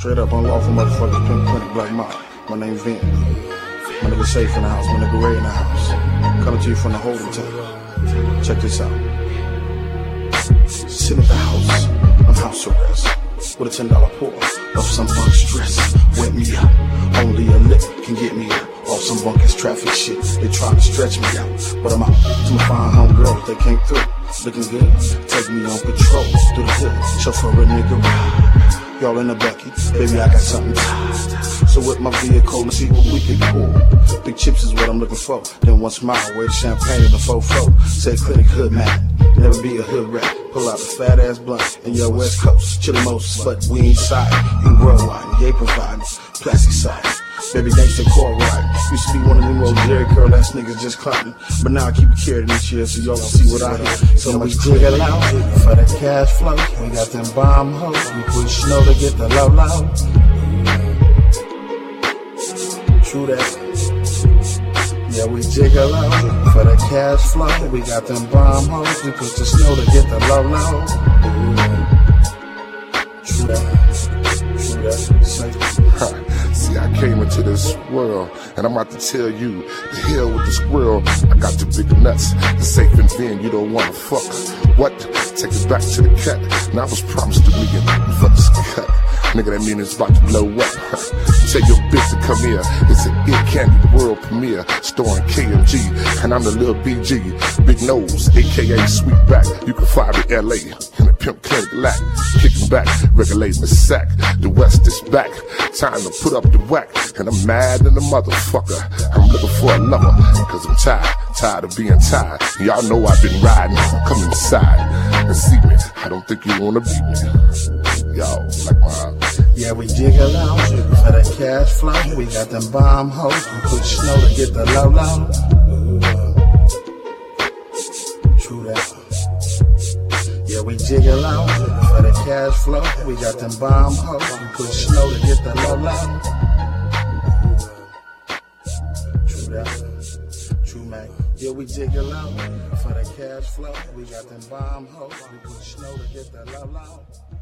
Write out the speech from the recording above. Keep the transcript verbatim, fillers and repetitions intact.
Straight up unlawful motherfucking pimp clinic, Black Mile. My name Vin. My nigga safe in the house, my nigga Ray in the house. Coming to you from the holding tank. Check this out. Sitting at the house, on house arrest, with a ten dollar pour of some bunk stress. Wet me up, only a lick can get me out. Off some bunkus traffic shit, they try to stretch me out. But I'm out to my fine home girl, they came through. Looking good, take me on patrol through the hood, chauffeur a nigga ride. Y'all in the Becky, baby I got something tied. So with my vehicle and see what we can pull. Big chips is what I'm looking for. Then one smile, with champagne in the fofo. Say clinic hood man, never be a hood rat. Pull out a fat ass blunt in your West Coast, chillin' most, but we ain't side. You worldwide, yay providing, plastic size. Baby thanks to core ride. Used to be one of them old Jerry curl ass niggas just climbing. But now I keep it carried this year so y'all can see what I hear. So much jiggle out for the cash flow. We got them bomb hoes. We put snow to get the low low. True that. Yeah, we jiggle out for the cash flow. We got them bomb hoes. We put the snow to get the low low. True that. True that. Say huh. See, I came into this world, and I'm about to tell you, the hell with the squirrel. I got the big nuts, the safe and then you don't wanna fuck. What? Take it back to the cat. Now I was promised a million for this cut. Nigga, that mean it's about to blow up. Tell your bitch to come here. It's an Ear Candy world premiere, starring K M G, and I'm the little B G, Big Nose, aka Sweetback. You can find me L A in a pimp clinic lack, kicking back, regulating the sack. The West is back, time to put up the whack, and I'm mad in the motherfucker. I'm looking for a lover, cause I'm tired, tired of being tired. Y'all know I've been riding, come inside and see me. I don't think you wanna beat me. Y'all like my. Yeah, we jiggle out for the cash flow. We got them bomb hoes. We put snow to get the low low. True that. Yeah, we jiggle out for the cash flow. We got them bomb hoes. We put snow to get the low low. True that. True man. Yeah, we jiggle out for the cash flow. We got them bomb hoes. We put snow to get the low low.